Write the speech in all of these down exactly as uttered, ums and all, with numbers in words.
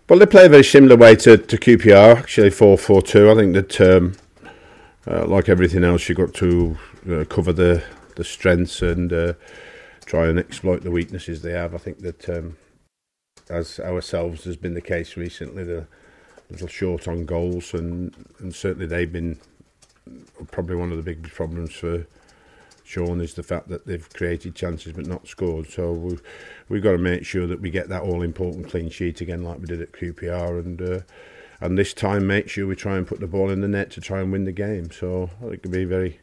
Well, they play a very similar way to, to Q P R, actually four four two. I think that, um, uh, like everything else, you've got to uh, cover the, the strengths and uh, try and exploit the weaknesses they have. I think that, um, as ourselves has been the case recently, they're a little short on goals, and, and certainly they've been probably one of the big problems for Sean is the fact that they've created chances but not scored. So we've, we've got to make sure that we get that all-important clean sheet again like we did at Q P R, and uh, and this time make sure we try and put the ball in the net to try and win the game. So I think it could be very...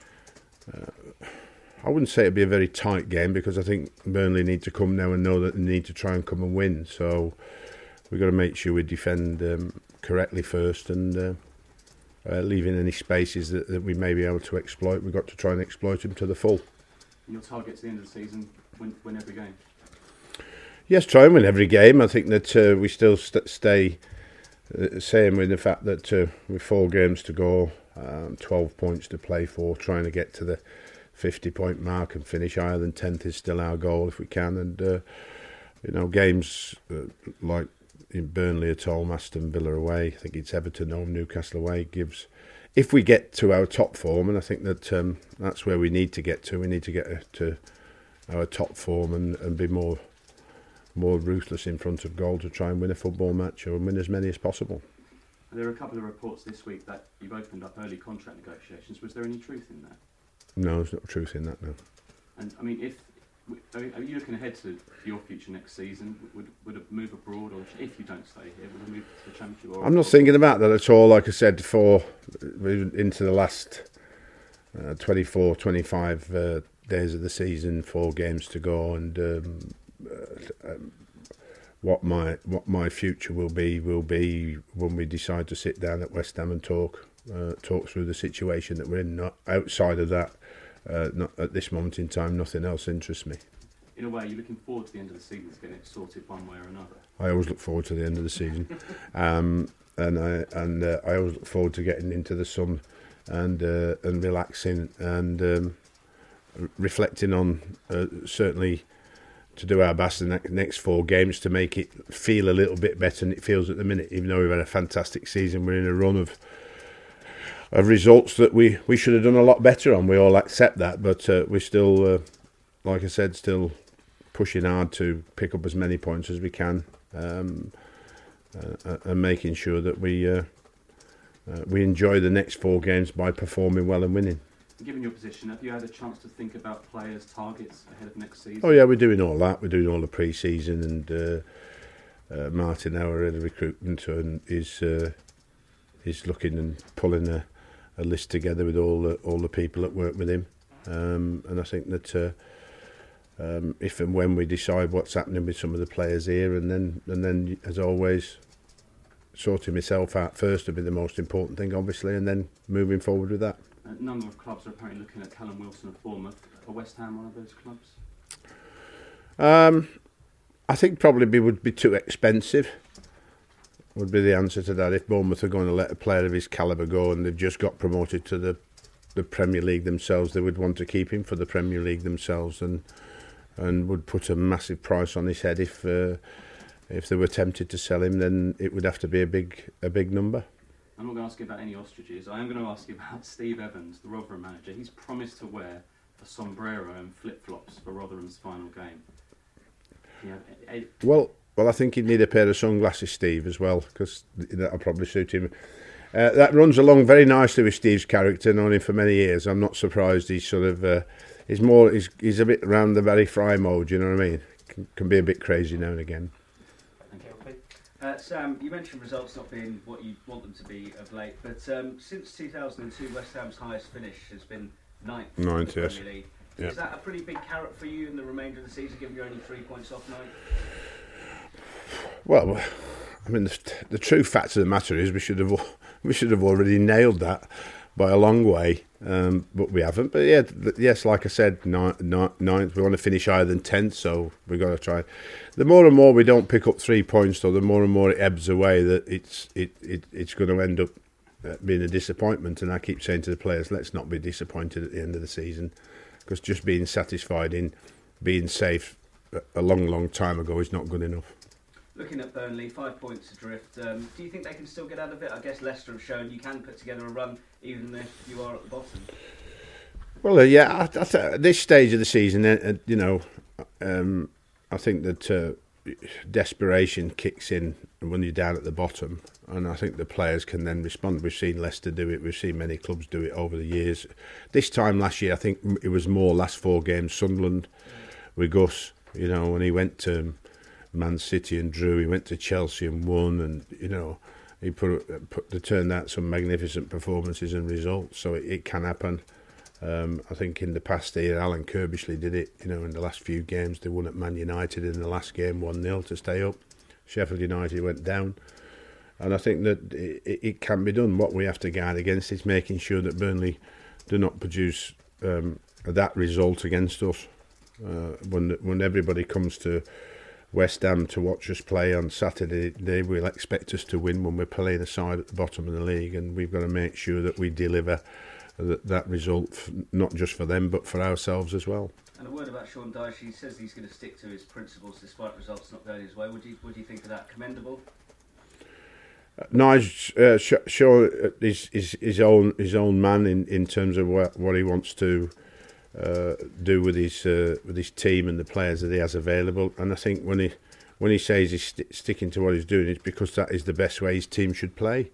Uh, I wouldn't say it'd be a very tight game, because I think Burnley need to come now and know that they need to try and come and win. So we've got to make sure we defend um, correctly first, and uh, uh, leaving any spaces that, that we may be able to exploit, we've got to try and exploit them to the full. And your target to the end of the season, win, win every game? Yes, try and win every game. I think that uh, we still st- stay the same with the fact that uh, with four games to go, um, twelve points to play for, trying to get to the fifty point mark and finish higher than tenth is still our goal if we can. And uh, you know, games uh, like in Burnley at home, Aston Villa away, I think it's Everton home, Newcastle away, gives, if we get to our top form, and I think that um, that's where we need to get to, we need to get to our top form and, and be more more ruthless in front of goal to try and win a football match or win as many as possible. There are a couple of reports this week that you've opened up early contract negotiations. Was there any truth in that? No, there's no truth in that, no. And I mean, if are you looking ahead to your future next season? Would would a move abroad, or if you don't stay here, would a move to the Championship? Or I'm not thinking about that at all. Like I said before, we're into the last uh, twenty-four, twenty-five uh, days of the season, four games to go, and um, uh, um, what my what my future will be will be when we decide to sit down at West Ham and talk uh, talk through the situation that we're in. Not outside of that. Uh, not at this moment in time, nothing else interests me. In a way, you're looking forward to the end of the season to get it sorted one way or another. I always look forward to the end of the season, um, and I and uh, I always look forward to getting into the sun and uh, and relaxing and um, reflecting on uh, certainly to do our best in the next four games to make it feel a little bit better than it feels at the minute. Even though we've had a fantastic season, we're in a run of. Of results that we, we should have done a lot better on. We all accept that, but uh, we're still, uh, like I said, still pushing hard to pick up as many points as we can, um, uh, and making sure that we uh, uh, we enjoy the next four games by performing well and winning. Given your position, have you had a chance to think about players' targets ahead of next season? Oh yeah, we're doing all that. We're doing all the pre-season, and uh, uh, Martin, our head of recruitment, and is uh, is looking and pulling a. a list together with all the, all the people that work with him, um, and I think that uh, um, if and when we decide what's happening with some of the players here, and then and then as always, sorting myself out first would be the most important thing, obviously, and then moving forward with that. A number of clubs are apparently looking at Callum Wilson of Bournemouth. Are West Ham one of those clubs? Um, I think probably be, would be too expensive. Would be the answer to that. If Bournemouth are going to let a player of his calibre go and they've just got promoted to the the Premier League themselves, they would want to keep him for the Premier League themselves, and and would put a massive price on his head if uh, if they were tempted to sell him. Then it would have to be a big a big number. I'm not going to ask you about any ostriches. I am going to ask you about Steve Evans, the Rotherham manager. He's promised to wear a sombrero and flip flops for Rotherham's final game. Yeah. Well. Well, I think he'd need a pair of sunglasses, Steve, as well, because that'll probably suit him. Uh, that runs along very nicely with Steve's character, known him for many years. I'm not surprised he's sort of, uh, he's more, he's, he's a bit around the Barry Fry mode, you know what I mean? Can, can be a bit crazy now and again. Thank you. Uh, Sam, you mentioned results not being what you want them to be of late, but um, since two thousand two, West Ham's highest finish has been ninth in the yes. Premier League. Yeah. Is that a pretty big carrot for you in the remainder of the season, given you're only three points off ninth? Well, I mean, the, the true fact of the matter is we should have we should have already nailed that by a long way, um, but we haven't. But yeah, yes, like I said, ninth, ninth, we want to finish higher than tenth, so we've got to try. The more and more we don't pick up three points, though, the more and more it ebbs away. That it's it, it it's going to end up being a disappointment. And I keep saying to the players, let's not be disappointed at the end of the season, because just being satisfied in being safe a long, long time ago is not good enough. looking at Burnley, five points adrift. Um, do you think they can still get out of it? I guess Leicester have shown you can put together a run even if you are at the bottom. Well, uh, yeah, I, I th- at this stage of the season, uh, you know, um, I think that uh, desperation kicks in when you're down at the bottom, and I think the players can then respond. We've seen Leicester do it. We've seen many clubs do it over the years. This time last year, I think it was more last four games. Sunderland with Gus, you know, when he went to Man City and drew, he went to Chelsea and won, and you know, he put, put they turned out some magnificent performances and results. So it, it can happen. Um, I think in the past year, Alan Kirbishley did it. You know, in the last few games, they won at Man United in the last game one nil to stay up. Sheffield United went down, and I think that it, it can be done. What we have to guard against is making sure that Burnley do not produce um, that result against us. Uh, when when everybody comes to West Ham to watch us play on Saturday, they will expect us to win when we're playing a side at the bottom of the league, and we've got to make sure that we deliver that, that result, f- not just for them but for ourselves as well. And a word about Sean Dyche. He says he's going to stick to his principles despite results not going his way. Would you would you think of that commendable? Uh, Nige, uh, sh- Sean is, is his own his own man in, in terms of what, what he wants to uh, do with his uh, with his team and the players that he has available. And I think when he when he says he's st- sticking to what he's doing, it's because that is the best way his team should play.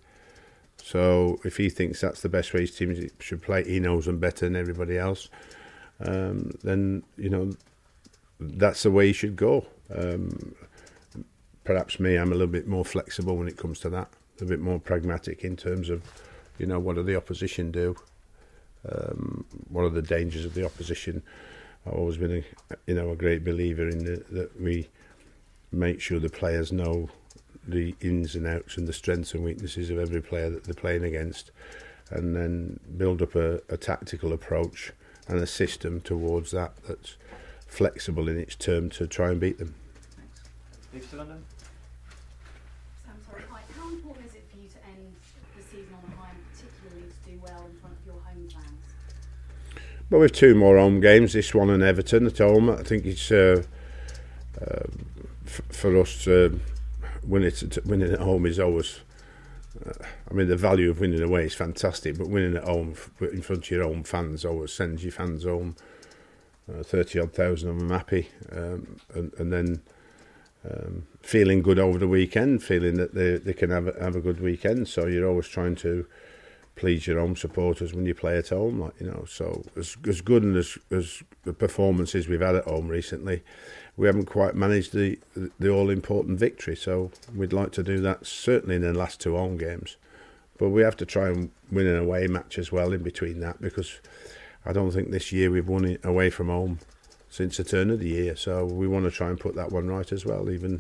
So if he thinks that's the best way his team should play, he knows them better than everybody else. Um, then you know that's the way he should go. Um, perhaps me, I'm a little bit more flexible when it comes to that, a bit more pragmatic in terms of, you know, what do the opposition do? Um, what are the dangers of the opposition? I've always been, a, you know, a great believer in the, that we make sure the players know the ins and outs and the strengths and weaknesses of every player that they're playing against, and then build up a, a tactical approach and a system towards that that's flexible in its term to try and beat them. Thanks. Leave to London. Sam, sorry, hi. How important is it for you to end the season on a high, and particularly to do well in front of your home fans? Well, we've two more home games, this one and Everton at home. I think it's uh, uh, f- for us uh, winning, winning at home is always... Uh, I mean, the value of winning away is fantastic, but winning at home in front of your own fans always sends your fans home. Uh, thirty odd thousand of them happy, um, and, and then um, feeling good over the weekend, feeling that they they can have a, have a good weekend. So you're always trying to please your own supporters when you play at home, like you know. So as as good and as as the performances we've had at home recently, we haven't quite managed the the all important victory. So we'd like to do that certainly in the last two home games, but we have to try and win an away match as well in between that, because I don't think this year we've won it away from home since the turn of the year. So we want to try and put that one right as well. Even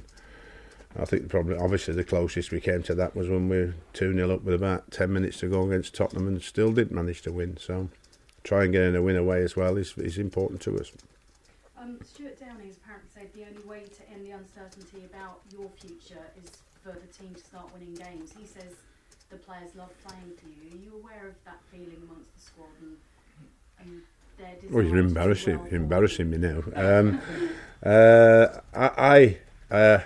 I think probably obviously the closest we came to that was when we were two nil up with about ten minutes to go against Tottenham and still didn't manage to win. So try and getting a win away as well is is important to us. Um, Stuart Downing has apparently said the only way to end the uncertainty about your future is for the team to start winning games. He says the players love playing for you. Are you aware of that feeling amongst the squad and, and their desire? Well, you're embarrassing, well you're embarrassing me now. Um, uh, I, I, uh,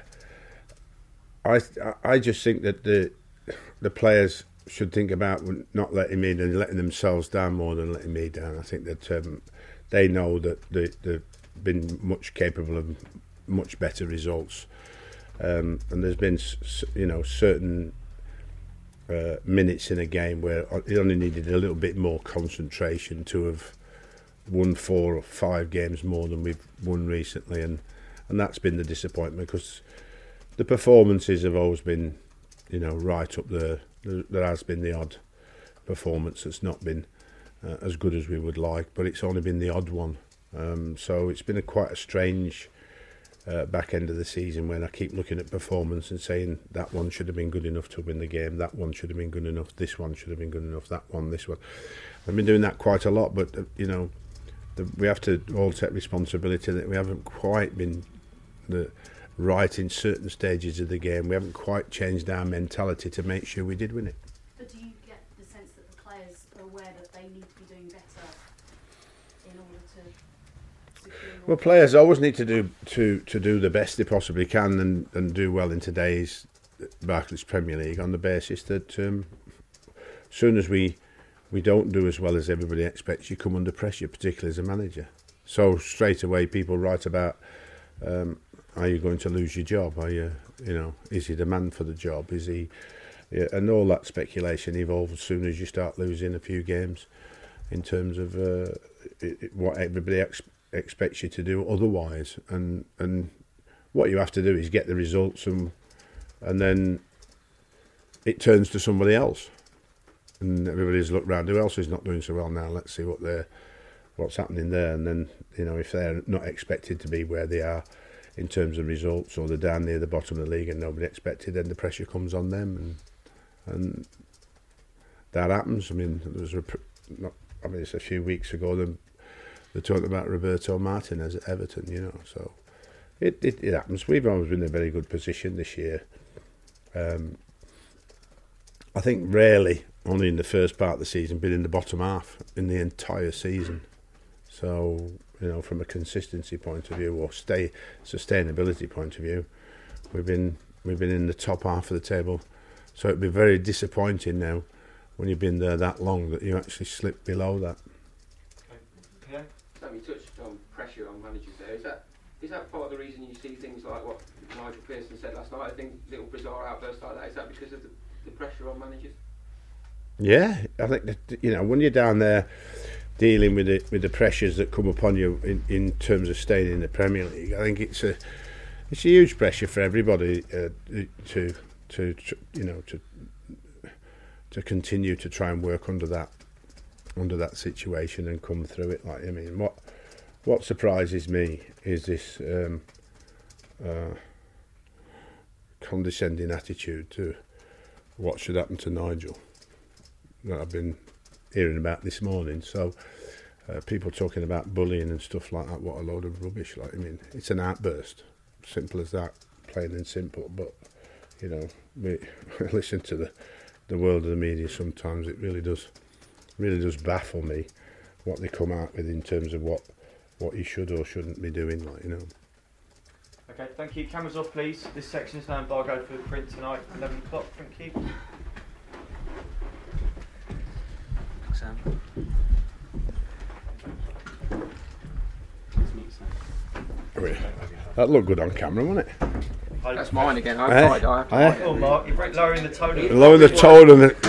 I, I just think that the the players should think about not letting me and letting themselves down more than letting me down. I think that um, they know that they, they've been much capable of much better results, um, and there's been, you know, certain uh, minutes in a game where it only needed a little bit more concentration to have won four or five games more than we've won recently, and and that's been the disappointment, because the performances have always been, you know, right up there. There has been the odd performance that's not been uh, as good as we would like, but it's only been the odd one. Um, so it's been a quite a strange uh, back end of the season when I keep looking at performance and saying that one should have been good enough to win the game, that one should have been good enough, this one should have been good enough, that one, this one. I've been doing that quite a lot, but uh, you know, the, we have to all take responsibility that we haven't quite been the right in certain stages of the game. We haven't quite changed our mentality to make sure we did win it. But do you get the sense that the players are aware that they need to be doing better in order to secure Well, players always need to do to, to do the best they possibly can and, and do well in today's Barclays Premier League on the basis that um, as soon as we we don't do as well as everybody expects, you come under pressure, particularly as a manager. So straight away, people write about, um, are you going to lose your job? Are you, you know, is he the man for the job? Is he, yeah, and all that speculation evolves as soon as you start losing a few games, in terms of uh, it, it, what everybody ex- expects you to do otherwise. And and what you have to do is get the results, and and then it turns to somebody else. And everybody's looked round, who else is not doing so well now? Let's see what they're, what's happening there. And then, you know, if they're not expected to be where they are in terms of results, or they're down near the bottom of the league and nobody expected, then the pressure comes on them, and and that happens. I mean, there was a, not, I mean, it's a few weeks ago, they they're talking about Roberto Martinez at Everton, you know. So it, it, it happens. We've always been in a very good position this year. Um, I think rarely, only in the first part of the season, been in the bottom half in the entire season. So, you know, from a consistency point of view, or stay sustainability point of view, we've been we've been in the top half of the table. So it'd be very disappointing now, when you've been there that long, that you actually slip below that. Yeah. Sam, you touched on pressure on managers there. Is that is that part of the reason you see things like what Nigel Pearson said last night? I think little bizarre outbursts like that. Is that because of the, the pressure on managers? Yeah, I think that, you know, when you're down there dealing with it, with the pressures that come upon you in, in terms of staying in the Premier League, I think it's a it's a huge pressure for everybody uh, to to you know to to continue to try and work under that under that situation and come through it. Like, I mean, what what surprises me is this um, uh, condescending attitude to what should happen to Nigel that I've been hearing about this morning. So uh, people talking about bullying and stuff like that, what a load of rubbish. Like, I mean, it's an outburst, simple as that, plain and simple. But, you know, we listen to the, the world of the media sometimes. It really does really does baffle me what they come out with in terms of what, what you should or shouldn't be doing, like, you know. Okay, thank you. Cameras off, please. This section is now embargoed for print tonight, eleven o'clock. Thank you. Sam. That looked good on camera, wasn't it? That's mine again. I Eh? tried. I have to Eh? fight it. Oh, Mark, you're lowering the tone. Lowering the tone and the